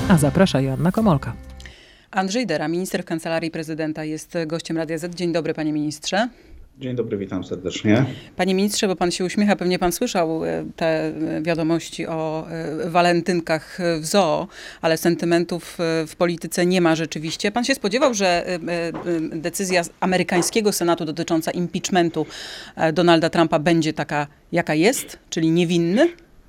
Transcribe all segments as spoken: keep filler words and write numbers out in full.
A zaprasza Joanna Komolka. Andrzej Dera, minister w Kancelarii Prezydenta, jest gościem Radia Z. Dzień dobry, panie ministrze. Dzień dobry, witam serdecznie. Panie ministrze, bo pan się uśmiecha, pewnie pan słyszał te wiadomości o walentynkach w zoo, ale sentymentów w polityce nie ma rzeczywiście. Pan się spodziewał, że decyzja amerykańskiego Senatu dotycząca impeachmentu Donalda Trumpa będzie taka, jaka jest, czyli niewinny?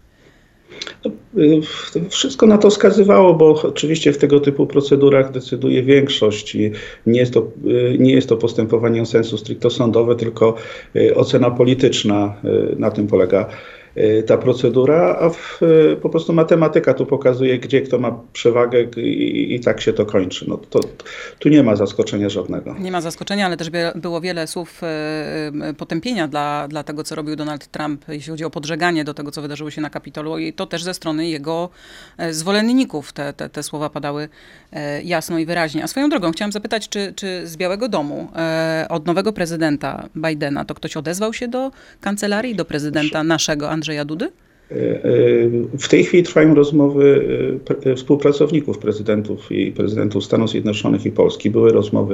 No, wszystko na to wskazywało, bo oczywiście w tego typu procedurach decyduje większość i nie jest to, nie jest to postępowanie sensu stricto sądowe, tylko ocena polityczna, na tym polega ta procedura, a w, po prostu matematyka tu pokazuje, gdzie kto ma przewagę i, i tak się to kończy. No to, tu nie ma zaskoczenia żadnego. Nie ma zaskoczenia, ale też było wiele słów potępienia dla, dla tego, co robił Donald Trump, jeśli chodzi o podżeganie do tego, co wydarzyło się na Kapitolu, i to też ze strony jego zwolenników. Te, te, te słowa padały jasno i wyraźnie. A swoją drogą chciałam zapytać, czy, czy z Białego Domu od nowego prezydenta Bidena to ktoś odezwał się do kancelarii, do prezydenta naszego Andrzeja Dudy? W tej chwili trwają rozmowy współpracowników prezydentów i prezydentów Stanów Zjednoczonych i Polski. Były rozmowy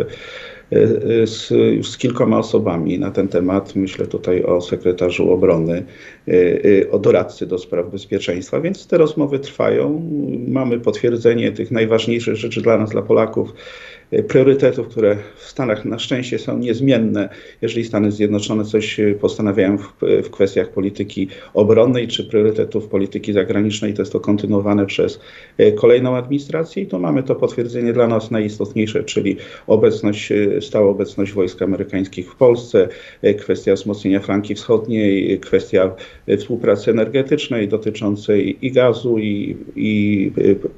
z, z kilkoma osobami na ten temat. Myślę tutaj o sekretarzu obrony, o doradcy do spraw bezpieczeństwa, więc te rozmowy trwają. Mamy potwierdzenie tych najważniejszych rzeczy dla nas, dla Polaków, priorytetów, które w Stanach na szczęście są niezmienne, jeżeli Stany Zjednoczone coś postanawiają w, w kwestiach polityki obronnej czy priorytetów polityki zagranicznej. To jest to kontynuowane przez kolejną administrację i tu mamy to potwierdzenie dla nas najistotniejsze, czyli obecność, stała obecność wojsk amerykańskich w Polsce, kwestia wzmocnienia flanki wschodniej, kwestia współpracy energetycznej dotyczącej i gazu, i, i,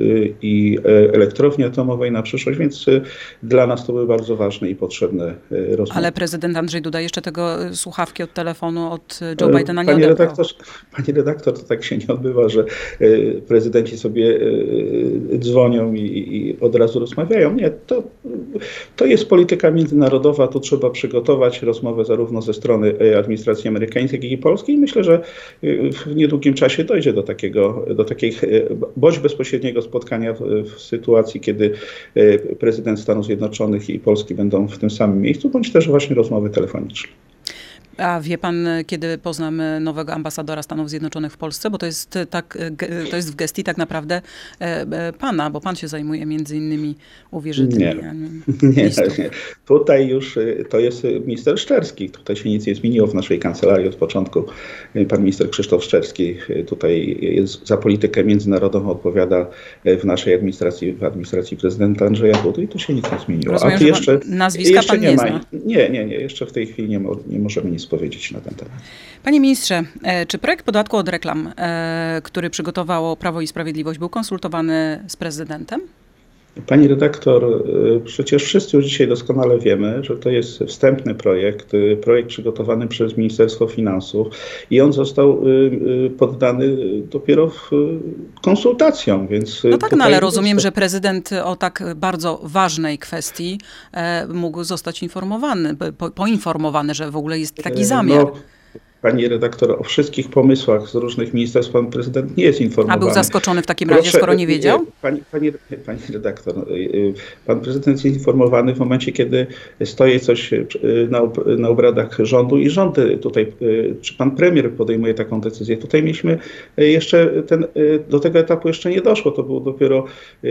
i elektrowni atomowej na przyszłość, więc dla nas to były bardzo ważne i potrzebne rozmowy. Ale prezydent Andrzej Duda jeszcze tego słuchawki od telefonu od Joe Bidena nie Panie odebrał. redaktor, Panie redaktor, to tak się nie odbywa, że prezydenci sobie dzwonią i, i od razu rozmawiają. Nie, to, to jest polityka międzynarodowa, tu trzeba przygotować rozmowę zarówno ze strony administracji amerykańskiej, jak i polskiej. Myślę, że w niedługim czasie dojdzie do takiego, do takiej bądź bezpośredniego spotkania w, w sytuacji, kiedy prezydent Stanów Zjednoczonych i Polski będą w tym samym miejscu, bądź też właśnie rozmowy telefoniczne. A wie pan, kiedy poznamy nowego ambasadora Stanów Zjednoczonych w Polsce? Bo to jest, tak, to jest w gestii tak naprawdę pana, bo pan się zajmuje między innymi uwierzytelnianiem. Nie, nie, nie. Tutaj już to jest minister Szczerski. Tutaj się nic nie zmieniło w naszej kancelarii od początku. Pan minister Krzysztof Szczerski tutaj jest za politykę międzynarodową, odpowiada w naszej administracji, w administracji prezydenta Andrzeja Dudy i tu się nic nie zmieniło. Rozumiem, A tu jeszcze, nazwiska jeszcze pan nie, nie zna. ma. Nie, nie, nie. Jeszcze w tej chwili nie, mo, nie możemy nic powiedzieć na ten temat. Panie ministrze, czy projekt podatku od reklam, który przygotowało Prawo i Sprawiedliwość, był konsultowany z prezydentem? Pani redaktor, przecież wszyscy już dzisiaj doskonale wiemy, że to jest wstępny projekt, projekt przygotowany przez Ministerstwo Finansów i on został poddany dopiero konsultacjom, więc... No tak, no ale rozumiem, że prezydent o tak bardzo ważnej kwestii mógł zostać informowany, po, poinformowany, że w ogóle jest taki zamiar. No, Pani redaktor, o wszystkich pomysłach z różnych ministerstw pan prezydent nie jest informowany. A był zaskoczony w takim razie, Proszę, skoro nie wiedział? Pani, pani, pani redaktor, pan prezydent jest informowany w momencie, kiedy stoi coś na, na obradach rządu i rząd tutaj, czy pan premier podejmuje taką decyzję. Tutaj mieliśmy jeszcze, ten, do tego etapu jeszcze nie doszło. To był dopiero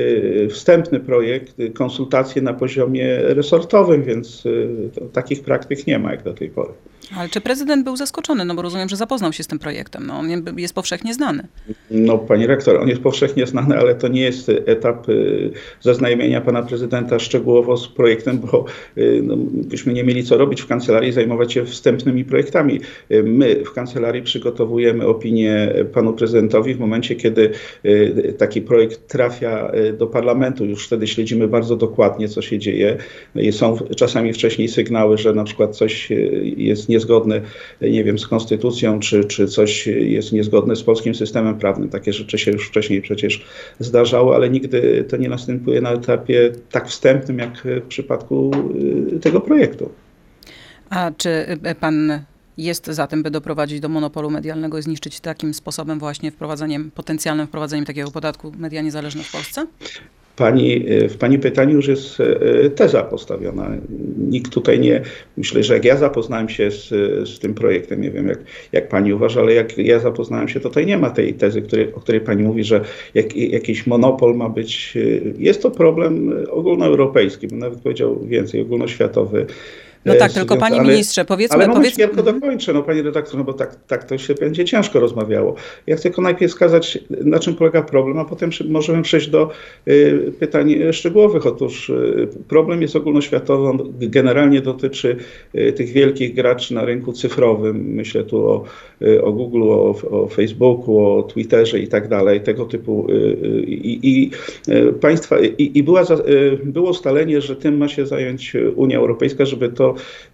wstępny projekt, konsultacje na poziomie resortowym, więc takich praktyk nie ma jak do tej pory. Ale czy prezydent był zaskoczony? No bo rozumiem, że zapoznał się z tym projektem. No, on jest powszechnie znany. No, pani rektor, on jest powszechnie znany, ale to nie jest etap zaznajomienia pana prezydenta szczegółowo z projektem, bo no, byśmy nie mieli co robić w kancelarii, zajmować się wstępnymi projektami. My w kancelarii przygotowujemy opinię panu prezydentowi w momencie, kiedy taki projekt trafia do parlamentu. Już wtedy śledzimy bardzo dokładnie, co się dzieje. Są czasami wcześniej sygnały, że na przykład coś jest niezgodne, nie wiem, z konstytucją, czy, czy coś jest niezgodne z polskim systemem prawnym. Takie rzeczy się już wcześniej przecież zdarzały, ale nigdy to nie następuje na etapie tak wstępnym, jak w przypadku tego projektu. A czy pan jest za tym, by doprowadzić do monopolu medialnego i zniszczyć takim sposobem właśnie wprowadzeniem, potencjalnym wprowadzeniem takiego podatku media niezależne w Polsce? Pani, w Pani pytaniu już jest teza postawiona. Nikt tutaj nie... Myślę, że jak ja zapoznałem się z, z tym projektem, nie wiem jak, jak Pani uważa, ale jak ja zapoznałem się, to tutaj nie ma tej tezy, której, o której Pani mówi, że jak, jakiś monopol ma być... Jest to problem ogólnoeuropejski, bym nawet powiedział więcej, ogólnoświatowy. No tak, tylko panie ministrze, powiedzmy... Ale moment, powiedzmy... ja tylko dokończę, no panie redaktor, no bo tak, tak to się będzie ciężko rozmawiało. Ja chcę tylko najpierw wskazać, na czym polega problem, a potem możemy przejść do y, pytań szczegółowych. Otóż y, problem jest ogólnoświatowy, on generalnie dotyczy y, tych wielkich graczy na rynku cyfrowym. Myślę tu o, y, o Google, o, o Facebooku, o Twitterze i tak dalej, tego typu. Y, y, i, y, państwa, i, i była za, y, było ustalenie, że tym ma się zająć Unia Europejska, żeby to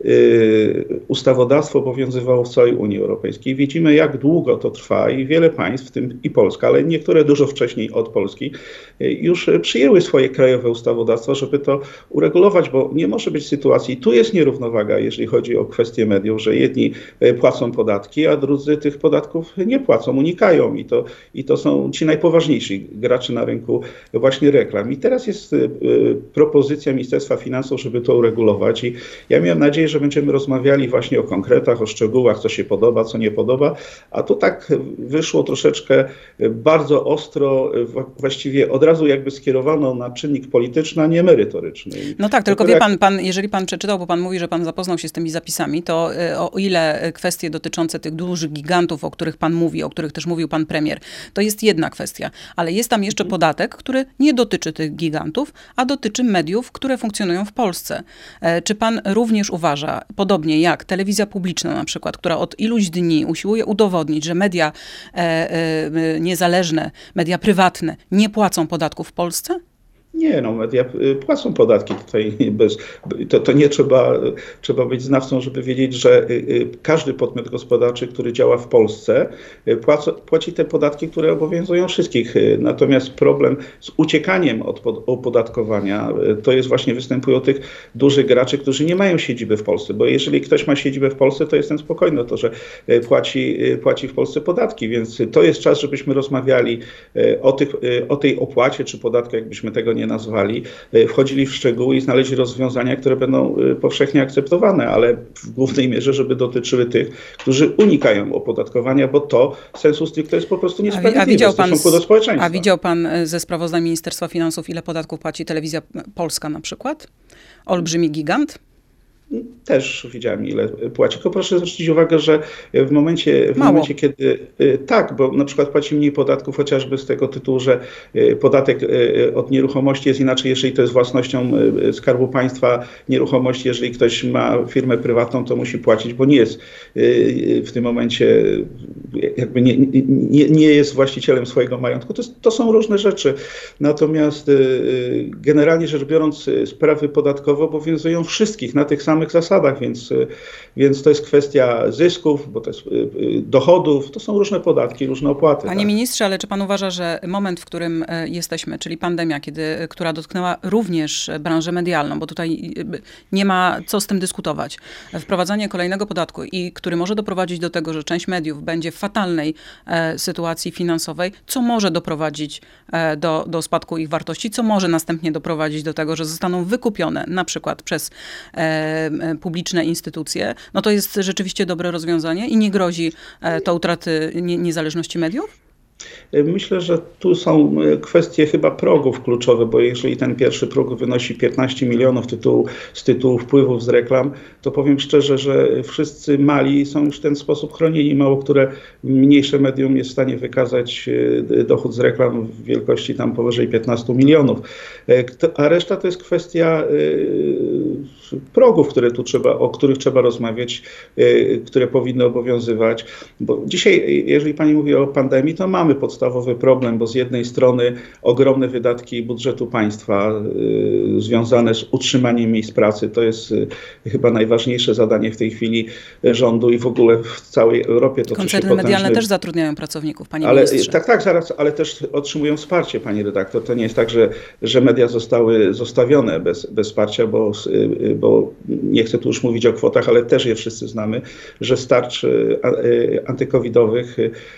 ustawodawstwo obowiązywało w całej Unii Europejskiej. Widzimy, jak długo to trwa i wiele państw, w tym i Polska, ale niektóre dużo wcześniej od Polski, już przyjęły swoje krajowe ustawodawstwa, żeby to uregulować, bo nie może być sytuacji, tu jest nierównowaga, jeżeli chodzi o kwestie mediów, że jedni płacą podatki, a drudzy tych podatków nie płacą, unikają i to, i to są ci najpoważniejsi gracze na rynku właśnie reklam. I teraz jest propozycja Ministerstwa Finansów, żeby to uregulować i ja miałem nadzieję, że będziemy rozmawiali właśnie o konkretach, o szczegółach, co się podoba, co nie podoba, a tu tak wyszło troszeczkę bardzo ostro, właściwie od razu jakby skierowano na czynnik polityczny, a nie merytoryczny. No tak, tylko wie pan, pan, jeżeli pan przeczytał, bo pan mówi, że pan zapoznał się z tymi zapisami, to o ile kwestie dotyczące tych dużych gigantów, o których pan mówi, o których też mówił pan premier, to jest jedna kwestia, ale jest tam jeszcze podatek, który nie dotyczy tych gigantów, a dotyczy mediów, które funkcjonują w Polsce. Czy pan również uważa, podobnie jak telewizja publiczna na przykład, która od iluś dni usiłuje udowodnić, że media e, e, niezależne, media prywatne nie płacą podatków w Polsce? Nie, no media płacą podatki tutaj bez, to, to nie trzeba, trzeba być znawcą, żeby wiedzieć, że każdy podmiot gospodarczy, który działa w Polsce, płaci, płaci te podatki, które obowiązują wszystkich. Natomiast problem z uciekaniem od opodatkowania to jest właśnie występuje u tych dużych graczy, którzy nie mają siedziby w Polsce, bo jeżeli ktoś ma siedzibę w Polsce, to jestem spokojny o to, że płaci, płaci w Polsce podatki, więc to jest czas, żebyśmy rozmawiali o, tych, o tej opłacie czy podatku, jakbyśmy tego nie nazwali, wchodzili w szczegóły i znaleźli rozwiązania, które będą powszechnie akceptowane, ale w głównej mierze, żeby dotyczyły tych, którzy unikają opodatkowania, bo to sensu stricto jest po prostu niesprawiedliwe a widział pan, w stosunku do społeczeństwa. A widział pan ze sprawozdań Ministerstwa Finansów, ile podatków płaci Telewizja Polska na przykład? Olbrzymi gigant? Też widziałem, ile płaci. Tylko proszę zwrócić uwagę, że w momencie, w momencie, kiedy tak, bo na przykład płaci mniej podatków chociażby z tego tytułu, że podatek od nieruchomości jest inaczej, jeżeli to jest własnością Skarbu Państwa nieruchomość. Jeżeli ktoś ma firmę prywatną, to musi płacić, bo nie jest w tym momencie jakby nie, nie, nie jest właścicielem swojego majątku. To, jest, to są różne rzeczy. Natomiast generalnie rzecz biorąc, sprawy podatkowe obowiązują wszystkich na tych samych zasadach, więc, więc to jest kwestia zysków, bo to jest dochodów, to są różne podatki, różne opłaty. Panie tak? ministrze, ale czy pan uważa, że moment, w którym jesteśmy, czyli pandemia, kiedy, która dotknęła również branżę medialną, bo tutaj nie ma co z tym dyskutować, wprowadzanie kolejnego podatku i który może doprowadzić do tego, że część mediów będzie w fatalnej e, sytuacji finansowej, co może doprowadzić e, do, do spadku ich wartości, co może następnie doprowadzić do tego, że zostaną wykupione na przykład przez e, publiczne instytucje, no to jest rzeczywiście dobre rozwiązanie i nie grozi e, to utraty nie, niezależności mediów? Myślę, że tu są kwestie chyba progów kluczowe, bo jeżeli ten pierwszy próg wynosi piętnaście milionów tytułu, z tytułu wpływów z reklam, to powiem szczerze, że wszyscy mali są już w ten sposób chronieni. Mało które mniejsze medium jest w stanie wykazać dochód z reklam w wielkości tam powyżej piętnastu milionów. A reszta to jest kwestia progów, które tu trzeba, o których trzeba rozmawiać, które powinny obowiązywać. Bo dzisiaj, jeżeli pani mówi o pandemii, to mamy podstawowy problem, bo z jednej strony ogromne wydatki budżetu państwa y, związane z utrzymaniem miejsc pracy, to jest y, chyba najważniejsze zadanie w tej chwili rządu i w ogóle w całej Europie. To koncerny medialne też zatrudniają pracowników, panie ale, ministrze. Tak, tak, zaraz, ale też otrzymują wsparcie, pani redaktor. To nie jest tak, że, że media zostały zostawione bez, bez wsparcia, bo, bo nie chcę tu już mówić o kwotach, ale też je wszyscy znamy, że z tarcz antykowidowych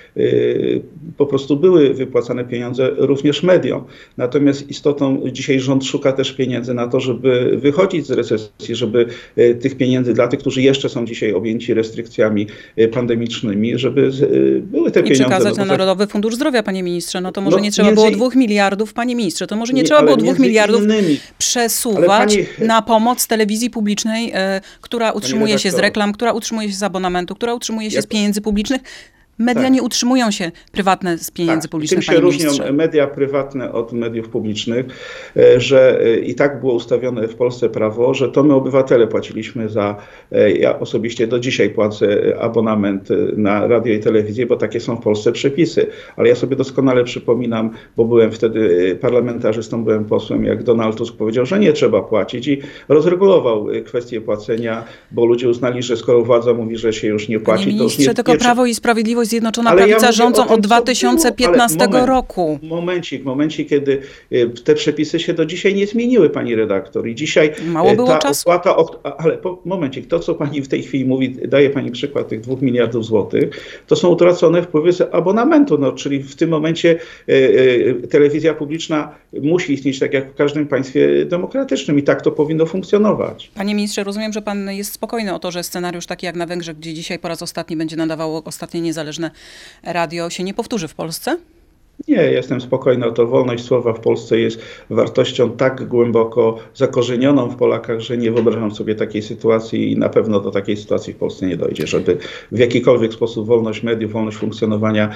po prostu były wypłacane pieniądze również mediom. Natomiast istotą dzisiaj rząd szuka też pieniędzy na to, żeby wychodzić z recesji, żeby tych pieniędzy dla tych, którzy jeszcze są dzisiaj objęci restrykcjami pandemicznymi, żeby były te I pieniądze. I przekazać no, na Narodowy Fundusz Zdrowia, panie ministrze. No to może no, nie trzeba między... było dwóch miliardów, panie ministrze. To może nie, nie trzeba było dwóch między miliardów innymi... przesuwać pani... na pomoc telewizji publicznej, e, która utrzymuje się z reklam, która utrzymuje się z abonamentu, która utrzymuje się Jak... z pieniędzy publicznych. Media tak. nie utrzymują się prywatne z pieniędzy tak. publicznych, Tym się różnią media prywatne od mediów publicznych, że i tak było ustawione w Polsce prawo, że to my obywatele płaciliśmy za, ja osobiście do dzisiaj płacę abonament na radio i telewizję, bo takie są w Polsce przepisy. Ale ja sobie doskonale przypominam, bo byłem wtedy parlamentarzystą, byłem posłem, jak Donald Tusk powiedział, że nie trzeba płacić i rozregulował kwestię płacenia, bo ludzie uznali, że skoro władza mówi, że się już nie płaci, Panie to już nie... tylko nie Prawo i Sprawiedliwość Zjednoczona ale Prawica ja rządzą tym, od dwa tysiące piętnastego moment, roku. Momencik, momencik, kiedy te przepisy się do dzisiaj nie zmieniły, pani redaktor. I dzisiaj Mało było ta czasu? opłata, ale po, momencik, to co pani w tej chwili mówi, daje pani przykład tych dwóch miliardów złotych, to są utracone wpływy z abonamentu, no, czyli w tym momencie e, e, telewizja publiczna musi istnieć tak jak w każdym państwie demokratycznym i tak to powinno funkcjonować. Panie ministrze, rozumiem, że pan jest spokojny o to, że scenariusz taki jak na Węgrzech, gdzie dzisiaj po raz ostatni będzie nadawało ostatnie niezależne radio, się nie powtórzy w Polsce? Nie, jestem spokojny o to. Wolność słowa w Polsce jest wartością tak głęboko zakorzenioną w Polakach, że nie wyobrażam sobie takiej sytuacji i na pewno do takiej sytuacji w Polsce nie dojdzie, żeby w jakikolwiek sposób wolność mediów, wolność funkcjonowania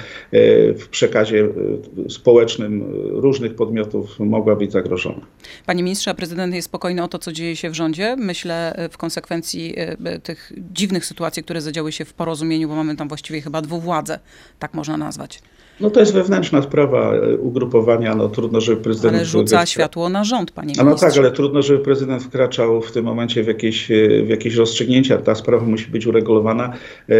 w przekazie społecznym różnych podmiotów mogła być zagrożona. Panie ministrze, a prezydent jest spokojny o to, co dzieje się w rządzie? Myślę w konsekwencji tych dziwnych sytuacji, które zadziały się w Porozumieniu, bo mamy tam właściwie chyba dwuwładzę, tak można nazwać. No to jest wewnętrzna sprawa ugrupowania, no trudno, żeby prezydent... Ale rzuca światło na rząd, panie ministrze. A no tak, ale trudno, żeby prezydent wkraczał w tym momencie w jakieś, w jakieś rozstrzygnięcia. Ta sprawa musi być uregulowana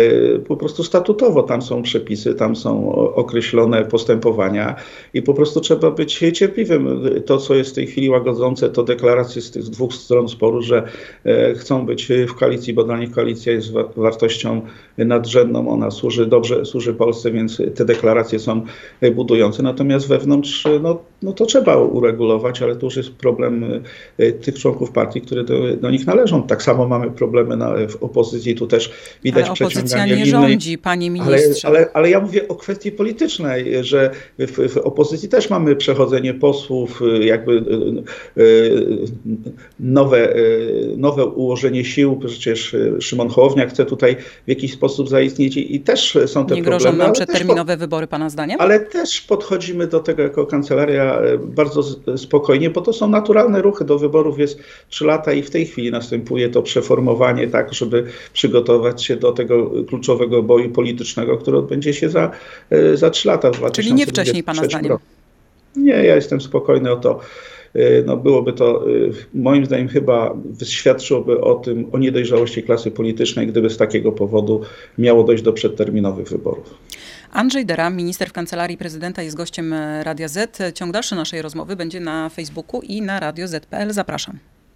po prostu statutowo. Tam są przepisy, tam są określone postępowania i po prostu trzeba być cierpliwym. To, co jest w tej chwili łagodzące, to deklaracje z tych dwóch stron sporu, że chcą być w koalicji, bo dla nich koalicja jest wartością nadrzędną. Ona służy dobrze, służy Polsce, więc te deklaracje są budujące, natomiast wewnątrz no, no to trzeba uregulować, ale to już jest problem tych członków partii, które do, do nich należą. Tak samo mamy problemy na, w opozycji, tu też widać ale przeciąganie opozycja nie linii. rządzi, panie ministrze. Ale, ale, ale ja mówię o kwestii politycznej, że w, w opozycji też mamy przechodzenie posłów, jakby nowe, nowe ułożenie sił, przecież Szymon Hołownia chce tutaj w jakiś sposób zaistnieć i, i też są te nie problemy. grożą nam przedterminowe po... wybory, pana zdaniem? Ale też podchodzimy do tego jako kancelaria bardzo spokojnie, bo to są naturalne ruchy. Do wyborów jest trzy lata i w tej chwili następuje to przeformowanie tak, żeby przygotować się do tego kluczowego boju politycznego, który odbędzie się za, za trzy lata. W Czyli nie wcześniej, pana zdaniem? Roku. Nie, ja jestem spokojny o to. No byłoby to, moim zdaniem chyba świadczyłoby o tym, o niedojrzałości klasy politycznej, gdyby z takiego powodu miało dojść do przedterminowych wyborów. Andrzej Dera, minister w Kancelarii Prezydenta, jest gościem Radia Z. Ciąg dalszy naszej rozmowy będzie na Facebooku i na radio zet kropka pe el. Zapraszam.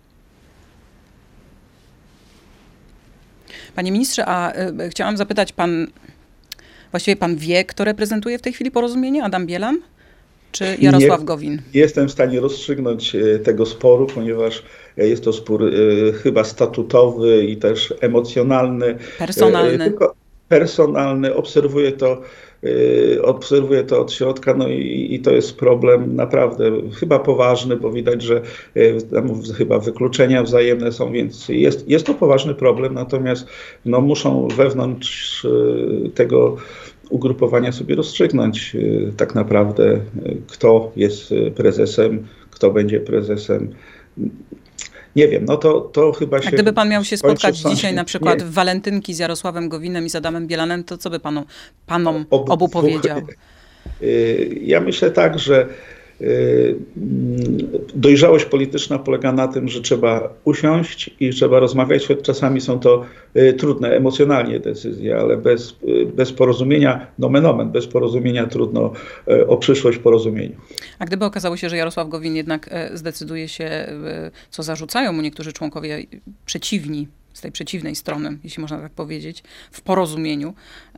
Panie ministrze, a y, chciałam zapytać, pan, właściwie pan wie, kto reprezentuje w tej chwili Porozumienie? Adam Bielan czy Jarosław nie, Gowin? Nie jestem w stanie rozstrzygnąć tego sporu, ponieważ jest to spór y, chyba statutowy i też emocjonalny. Personalny. Y, tylko personalny. Obserwuję to, y, obserwuję to od środka, no i, i to jest problem naprawdę chyba poważny, bo widać, że y, tam chyba wykluczenia wzajemne są, więc jest, jest to poważny problem, natomiast no, muszą wewnątrz y, tego ugrupowania sobie rozstrzygnąć y, tak naprawdę, y, kto jest prezesem, kto będzie prezesem. Nie wiem, no to, to chyba się... A gdyby pan miał się spotkać sądzi, dzisiaj na przykład nie. w walentynki z Jarosławem Gowinem i z Adamem Bielanem, to co by panu, panom Ob, obu powiedział? Ja myślę tak, że dojrzałość polityczna polega na tym, że trzeba usiąść i trzeba rozmawiać, choć czasami są to trudne emocjonalnie decyzje, ale bez, bez porozumienia, nomen omen, bez porozumienia trudno o przyszłość porozumieniu. A gdyby okazało się, że Jarosław Gowin jednak zdecyduje się, co zarzucają mu niektórzy członkowie przeciwni, z tej przeciwnej strony, jeśli można tak powiedzieć, w porozumieniu,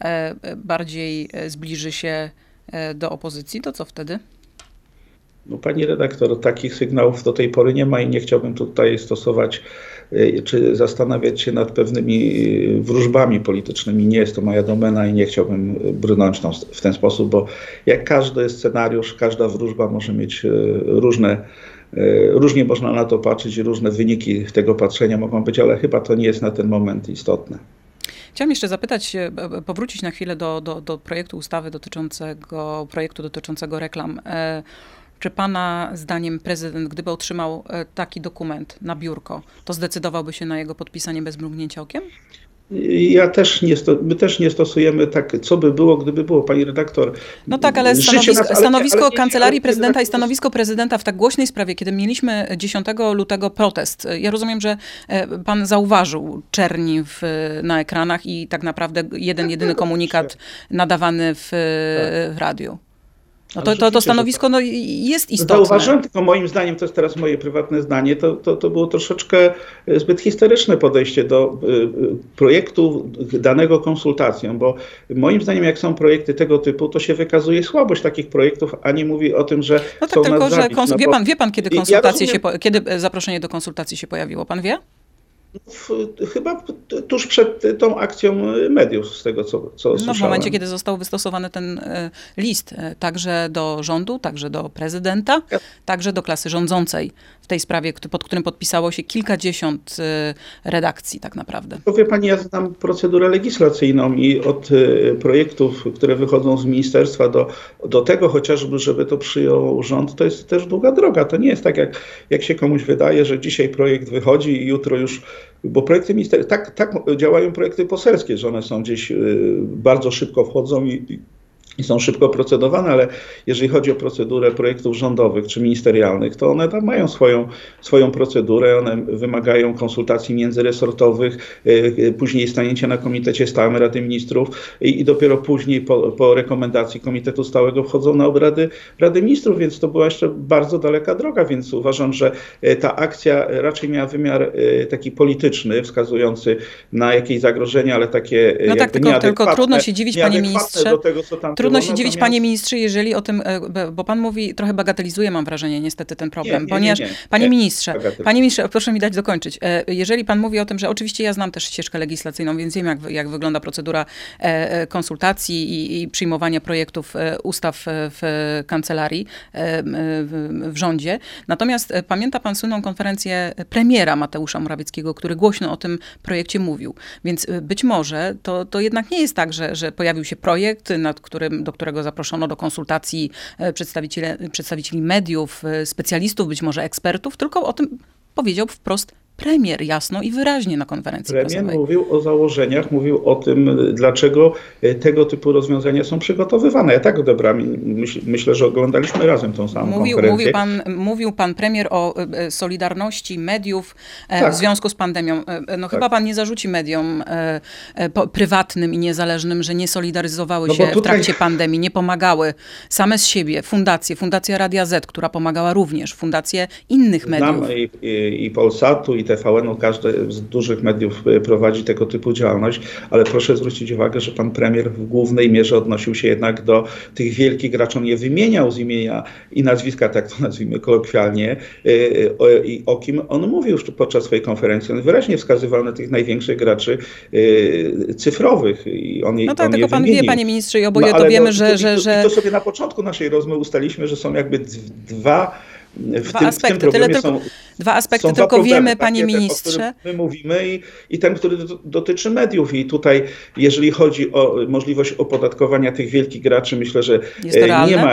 bardziej zbliży się do opozycji, to co wtedy? No, pani redaktor, takich sygnałów do tej pory nie ma i nie chciałbym tutaj stosować czy zastanawiać się nad pewnymi wróżbami politycznymi. Nie jest to moja domena i nie chciałbym brnąć w ten sposób, bo jak każdy scenariusz, każda wróżba może mieć różne, różnie można na to patrzeć i różne wyniki tego patrzenia mogą być, ale chyba to nie jest na ten moment istotne. Chciałam jeszcze zapytać, powrócić na chwilę do, do, do projektu ustawy dotyczącego, projektu dotyczącego reklam. Czy pana zdaniem prezydent, gdyby otrzymał taki dokument na biurko, to zdecydowałby się na jego podpisanie bez mrugnięcia okiem? Ja też nie, my też nie stosujemy tak, co by było, gdyby było, pani redaktor. No tak, ale stanowisko, nas, ale, stanowisko ale, ale, Kancelarii ale, Prezydenta i stanowisko prezydenta w tak głośnej sprawie, kiedy mieliśmy dziesiątego lutego protest. Ja rozumiem, że pan zauważył czerni w, na ekranach i tak naprawdę jeden, jedyny komunikat nadawany w, w radiu. No to, to, to stanowisko no, jest istotne. Zauważyłem, tylko moim zdaniem, to jest teraz moje prywatne zdanie, to, to, to było troszeczkę zbyt historyczne podejście do projektu danego konsultacją, bo moim zdaniem jak są projekty tego typu, to się wykazuje słabość takich projektów, a nie mówi o tym, że no tak, są tylko, nas że zabić. Kons- no wie, pan, wie pan, kiedy konsultacje ja się, po- kiedy zaproszenie do konsultacji się pojawiło? Pan wie? W, chyba tuż przed tą akcją mediów, z tego co, co No słyszałem. w momencie, kiedy został wystosowany ten y, list, y, także do rządu, także do prezydenta, ja. także do klasy rządzącej w tej sprawie, pod którym podpisało się kilkadziesiąt y, redakcji tak naprawdę. To wie pani, ja znam procedurę legislacyjną i od y, projektów, które wychodzą z ministerstwa do, do tego chociażby, żeby to przyjął rząd, to jest też długa droga. To nie jest tak, jak, jak się komuś wydaje, że dzisiaj projekt wychodzi i jutro już. Bo projekty ministerstwa, tak, tak działają projekty poselskie, że one są gdzieś bardzo szybko wchodzą i, i są szybko procedowane, ale jeżeli chodzi o procedurę projektów rządowych czy ministerialnych, to one tam mają swoją, swoją procedurę, one wymagają konsultacji międzyresortowych, później stanięcia na Komitecie Stałym Rady Ministrów i, i dopiero później po, po rekomendacji Komitetu Stałego wchodzą na obrady Rady Ministrów, więc to była jeszcze bardzo daleka droga, więc uważam, że ta akcja raczej miała wymiar taki polityczny, wskazujący na jakieś zagrożenia, ale takie no tak, tylko, tylko trudno się dziwić, panie ministrze. Do tego, co tam Trudno się dziwić, panie ministrze, jeżeli o tym, bo pan mówi, trochę bagatelizuje, mam wrażenie, niestety ten problem, nie, nie, ponieważ, nie, nie. panie ministrze, panie ministrze, proszę mi dać dokończyć. Jeżeli pan mówi o tym, że oczywiście ja znam też ścieżkę legislacyjną, więc wiem, jak, jak wygląda procedura konsultacji i, i przyjmowania projektów ustaw w kancelarii, w, w rządzie. Natomiast pamięta pan słynną konferencję premiera Mateusza Morawieckiego, który głośno o tym projekcie mówił. Więc być może to, to jednak nie jest tak, że, że pojawił się projekt, nad którym do którego zaproszono do konsultacji przedstawicieli, przedstawicieli mediów, specjalistów, być może ekspertów, tylko o tym powiedział wprost premier jasno i wyraźnie na konferencji Premier prasowej. Premier mówił o założeniach, mówił o tym, dlaczego tego typu rozwiązania są przygotowywane. Ja tak odebrałem. Myśl, myślę, że oglądaliśmy razem tą samą mówił, konferencję. Mówił pan, mówił pan premier o solidarności mediów tak. w związku z pandemią. No tak. Chyba pan nie zarzuci mediom prywatnym i niezależnym, że nie solidaryzowały no się tutaj... w trakcie pandemii, nie pomagały same z siebie. Fundacje, Fundacja Radia Z, która pomagała również, fundacje innych mediów. Znam i, i, i Polsatu, i T V N-u, każde z dużych mediów prowadzi tego typu działalność, ale proszę zwrócić uwagę, że pan premier w głównej mierze odnosił się jednak do tych wielkich graczy. On je wymieniał z imienia i nazwiska, tak to nazwijmy kolokwialnie, i o kim on mówił podczas swojej konferencji. On wyraźnie wskazywał na tych największych graczy cyfrowych. I on, no tak, on tylko pan wymienił. wie, panie ministrze, i oboje no, to wiemy, no, że... I, że, i, że... I to sobie na początku naszej rozmowy ustaliliśmy, że są jakby dwa W dwa tym, aspekty, w tym tyle tylko, są, dwa aspekty są tylko problemy, wiemy, takie, panie ten, ministrze. o którym my mówimy i, i ten, który do, dotyczy mediów. I tutaj, jeżeli chodzi o możliwość opodatkowania tych wielkich graczy, myślę, że Jest to nie ma,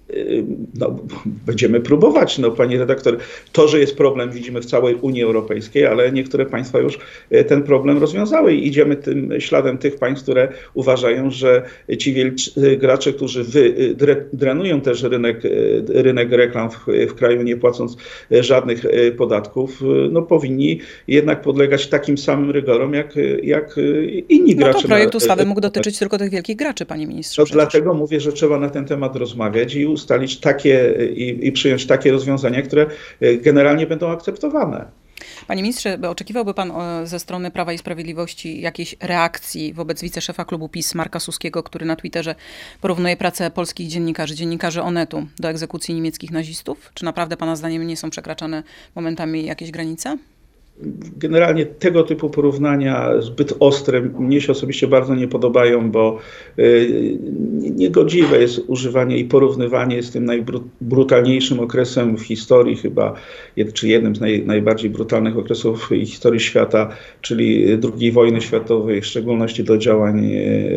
No, będziemy próbować. No, pani redaktor, to, że jest problem, widzimy w całej Unii Europejskiej, ale niektóre państwa już ten problem rozwiązały i idziemy tym śladem tych państw, które uważają, że ci wielcy gracze, którzy wy, drenują też rynek, rynek reklam w, w kraju, nie płacąc żadnych podatków, no, powinni jednak podlegać takim samym rygorom, jak, jak inni gracze. No to projekt ustawy mógł dotyczyć tylko tych wielkich graczy, panie ministrze. No, dlatego mówię, że trzeba na ten temat rozmawiać i ustalić takie i, i przyjąć takie rozwiązania, które generalnie będą akceptowane. Panie ministrze, oczekiwałby pan ze strony Prawa i Sprawiedliwości jakiejś reakcji wobec wiceszefa klubu PiS Marka Suskiego, który na Twitterze porównuje pracę polskich dziennikarzy, dziennikarzy Onetu do egzekucji niemieckich nazistów? Czy naprawdę pana zdaniem nie są przekraczane momentami jakieś granice? Generalnie tego typu porównania zbyt ostre mnie się osobiście bardzo nie podobają, bo niegodziwe jest używanie i porównywanie z tym najbrutalniejszym okresem w historii chyba, czy jednym z naj, najbardziej brutalnych okresów w historii świata, czyli drugiej wojny światowej, w szczególności do działań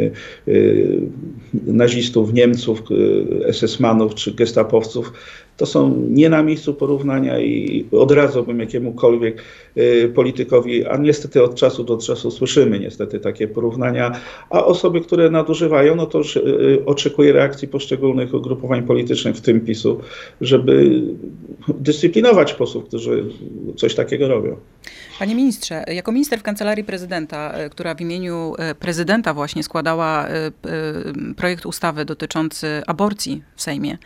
nazistów, Niemców, esesmanów czy gestapowców. To są nie na miejscu porównania i odradzałbym jakiemukolwiek politykowi, a niestety od czasu do czasu słyszymy niestety takie porównania, a osoby, które nadużywają, no to już oczekuję reakcji poszczególnych ugrupowań politycznych, w tym PiSu, żeby dyscyplinować posłów, którzy coś takiego robią. Panie ministrze, jako minister w Kancelarii Prezydenta, która w imieniu prezydenta właśnie składała projekt ustawy dotyczący aborcji w Sejmie,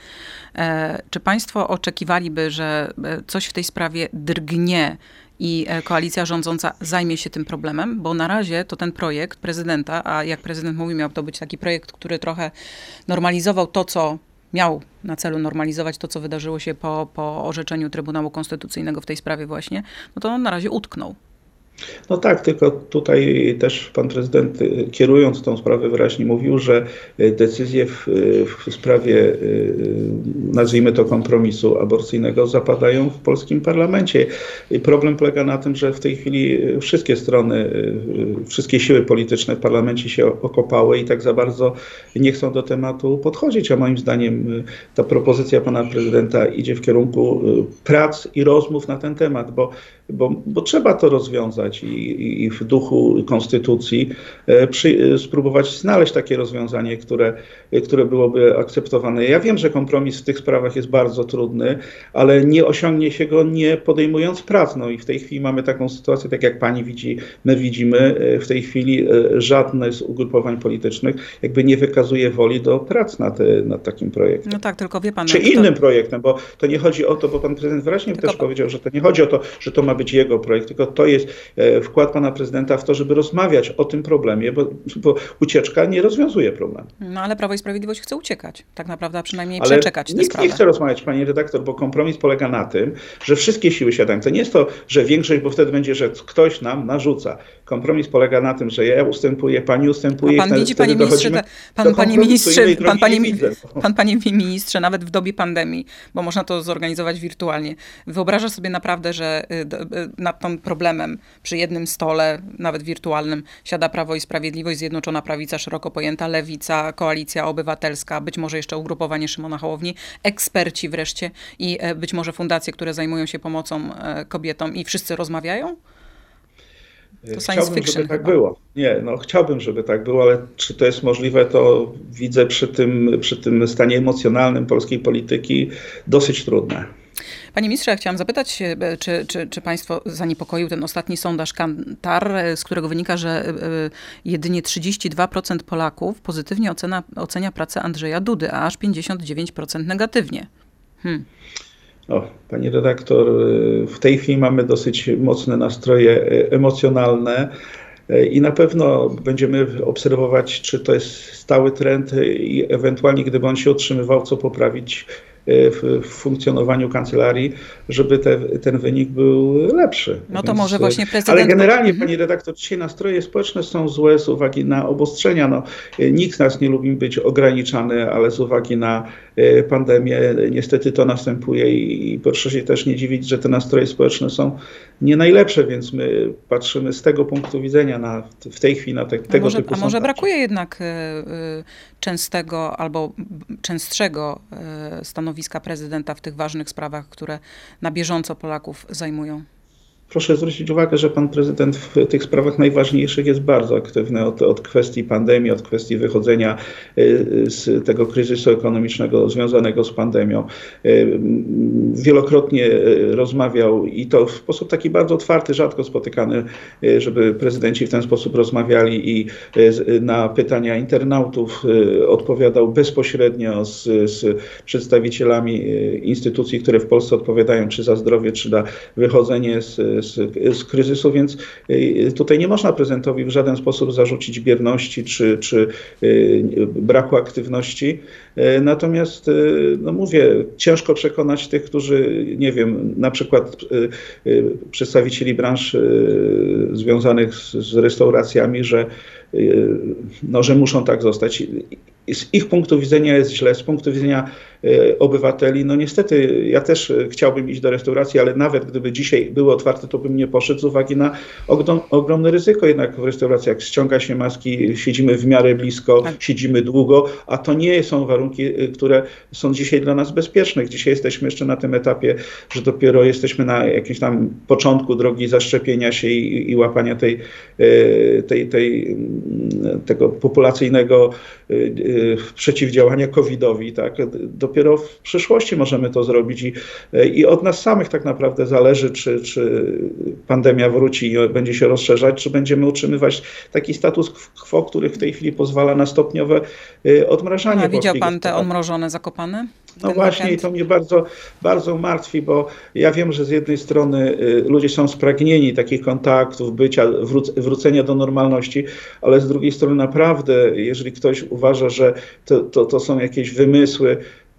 czy państwo oczekiwaliby, że coś w tej sprawie drgnie i koalicja rządząca zajmie się tym problemem? Bo na razie to ten projekt prezydenta, a jak prezydent mówi, miał to być taki projekt, który trochę normalizował to, co miał na celu normalizować to, co wydarzyło się po, po orzeczeniu Trybunału Konstytucyjnego w tej sprawie właśnie, no to on na razie utknął. No tak, tylko tutaj też pan prezydent, kierując tą sprawę, wyraźnie mówił, że decyzje w, w sprawie, nazwijmy to, kompromisu aborcyjnego zapadają w polskim parlamencie. I problem polega na tym, że w tej chwili wszystkie strony, wszystkie siły polityczne w parlamencie się okopały i tak za bardzo nie chcą do tematu podchodzić, a moim zdaniem ta propozycja pana prezydenta idzie w kierunku prac i rozmów na ten temat, bo, bo, bo trzeba to rozwiązać. I, i w duchu konstytucji przy, spróbować znaleźć takie rozwiązanie, które, które byłoby akceptowane. Ja wiem, że kompromis w tych sprawach jest bardzo trudny, ale nie osiągnie się go nie podejmując prac. No i w tej chwili mamy taką sytuację, tak jak pani widzi, my widzimy, w tej chwili żadne z ugrupowań politycznych jakby nie wykazuje woli do prac nad, nad takim projektem. No tak, tylko wie pan... Czy to... innym projektem, bo to nie chodzi o to, bo pan prezydent wyraźnie tylko... też powiedział, że to nie chodzi o to, że to ma być jego projekt, tylko to jest wkład pana prezydenta w to, żeby rozmawiać o tym problemie, bo, bo ucieczka nie rozwiązuje problemu. No ale Prawo i Sprawiedliwość chce uciekać, tak naprawdę, a przynajmniej ale przeczekać tę nikt sprawę. nie chce rozmawiać, pani redaktor, bo kompromis polega na tym, że wszystkie siły siadają. To nie jest to, że większość, bo wtedy będzie, że ktoś nam narzuca. Kompromis polega na tym, że ja ustępuję, pani ustępuje. A pan widzi, panie ministrze, te, pan, panie ministrze, pan, panie, pan, panie ministrze, nawet w dobie pandemii, bo można to zorganizować wirtualnie. Wyobraża sobie naprawdę, że nad tym problemem przy jednym stole, nawet wirtualnym, siada Prawo i Sprawiedliwość, Zjednoczona Prawica, szeroko pojęta Lewica, Koalicja Obywatelska, być może jeszcze ugrupowanie Szymona Hołowni, eksperci wreszcie i być może fundacje, które zajmują się pomocą kobietom i wszyscy rozmawiają? To chciałbym, żeby tak było. Nie, no chciałbym, żeby tak było, ale czy to jest możliwe, to widzę przy tym, przy tym stanie emocjonalnym polskiej polityki dosyć trudne. Panie ministrze, ja chciałam zapytać, czy, czy, czy państwo zaniepokoił ten ostatni sondaż Kantar, z którego wynika, że jedynie trzydzieści dwa procent Polaków pozytywnie ocena, ocenia pracę Andrzeja Dudy, a aż pięćdziesiąt dziewięć procent negatywnie. Hmm. O, pani redaktor, w tej chwili mamy dosyć mocne nastroje emocjonalne i na pewno będziemy obserwować, czy to jest stały trend i ewentualnie, gdyby on się utrzymywał, co poprawić w, w funkcjonowaniu kancelarii, żeby te, ten wynik był lepszy. No to Więc, może właśnie prezydent... Ale generalnie, pani redaktor, dzisiaj nastroje społeczne są złe z uwagi na obostrzenia. No, nikt z nas nie lubi być ograniczany, ale z uwagi na pandemię niestety to następuje i proszę się też nie dziwić, że te nastroje społeczne są nie najlepsze, więc my patrzymy z tego punktu widzenia na, w tej chwili na te, tego a może, typu A może sondaże. brakuje jednak y, y, częstego albo częstszego y, stanowiska prezydenta w tych ważnych sprawach, które na bieżąco Polaków zajmują? Proszę zwrócić uwagę, że pan prezydent w tych sprawach najważniejszych jest bardzo aktywny od, od kwestii pandemii, od kwestii wychodzenia z tego kryzysu ekonomicznego związanego z pandemią. Wielokrotnie rozmawiał i to w sposób taki bardzo otwarty, rzadko spotykany, żeby prezydenci w ten sposób rozmawiali i na pytania internautów odpowiadał bezpośrednio z, z przedstawicielami instytucji, które w Polsce odpowiadają czy za zdrowie, czy za wychodzenie z Z, z kryzysu, więc tutaj nie można prezydentowi w żaden sposób zarzucić bierności czy, czy braku aktywności. Natomiast, no mówię, ciężko przekonać tych, którzy, nie wiem, na przykład przedstawicieli branż związanych z, z restauracjami, że, no, że muszą tak zostać. Z ich punktu widzenia jest źle, z punktu widzenia obywateli, no niestety ja też chciałbym iść do restauracji, ale nawet gdyby dzisiaj były otwarte, to bym nie poszedł z uwagi na ogrom, ogromne ryzyko. Jednak w restauracjach ściąga się maski, siedzimy w miarę blisko, tak. Siedzimy długo, a to nie są warunki, które są dzisiaj dla nas bezpieczne. Dzisiaj jesteśmy jeszcze na tym etapie, że dopiero jesteśmy na jakimś tam początku drogi zaszczepienia się i, i łapania tej, tej, tej, tego populacyjnego przeciwdziałania kowidowi, tak? Dopiero w przyszłości możemy to zrobić i, i od nas samych tak naprawdę zależy, czy, czy pandemia wróci i będzie się rozszerzać, czy będziemy utrzymywać taki status quo, który w tej chwili pozwala na stopniowe odmrażanie. A widział pan te odmrożone Zakopane? No właśnie weekend? I to mnie bardzo, bardzo martwi, bo ja wiem, że z jednej strony ludzie są spragnieni takich kontaktów, bycia, wróc wrócenia do normalności, ale z drugiej strony naprawdę, jeżeli ktoś uważa, że to, to, to są jakieś wymysły,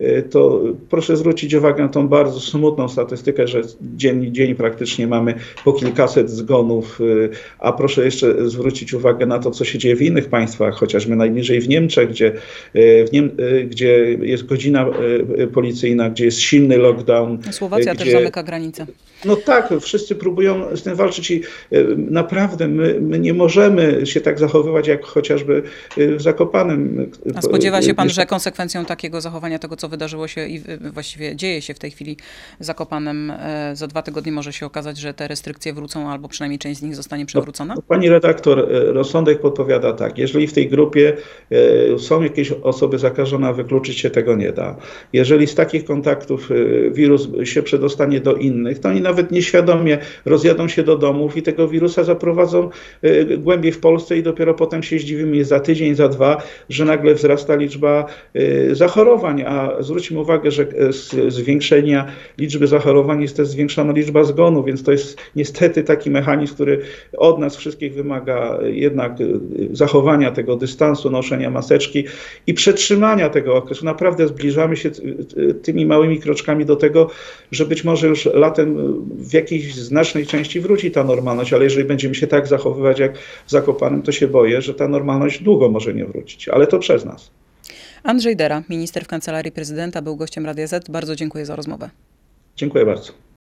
to proszę zwrócić uwagę na tą bardzo smutną statystykę, że dzień, dzień praktycznie mamy po kilkaset zgonów, a proszę jeszcze zwrócić uwagę na to, co się dzieje w innych państwach, chociażby najbliżej w Niemczech, gdzie, w Niem gdzie jest godzina policyjna, gdzie jest silny lockdown. Słowacja gdzie... też zamyka granicę. No tak, wszyscy próbują z tym walczyć i naprawdę my, my nie możemy się tak zachowywać, jak chociażby w Zakopanem. A spodziewa się pan, że konsekwencją takiego zachowania, tego co wydarzyło się i właściwie dzieje się w tej chwili w Zakopanem, za dwa tygodnie może się okazać, że te restrykcje wrócą albo przynajmniej część z nich zostanie przywrócona? No, pani redaktor, rozsądek podpowiada tak, jeżeli w tej grupie są jakieś osoby zakażone, a wykluczyć się tego nie da. Jeżeli z takich kontaktów wirus się przedostanie do innych, to oni nawet nieświadomie rozjadą się do domów i tego wirusa zaprowadzą głębiej w Polsce i dopiero potem się zdziwimy za tydzień, za dwa, że nagle wzrasta liczba zachorowań, a zwróćmy uwagę, że z zwiększenia liczby zachorowań jest też zwiększona liczba zgonów, więc to jest niestety taki mechanizm, który od nas wszystkich wymaga jednak zachowania tego dystansu, noszenia maseczki i przetrzymania tego okresu. Naprawdę zbliżamy się tymi małymi kroczkami do tego, że być może już latem w jakiejś znacznej części wróci ta normalność, ale jeżeli będziemy się tak zachowywać jak w Zakopanem, to się boję, że ta normalność długo może nie wrócić, ale to przez nas. Andrzej Dera, minister w Kancelarii Prezydenta, był gościem Radia Z. Bardzo dziękuję za rozmowę. Dziękuję bardzo.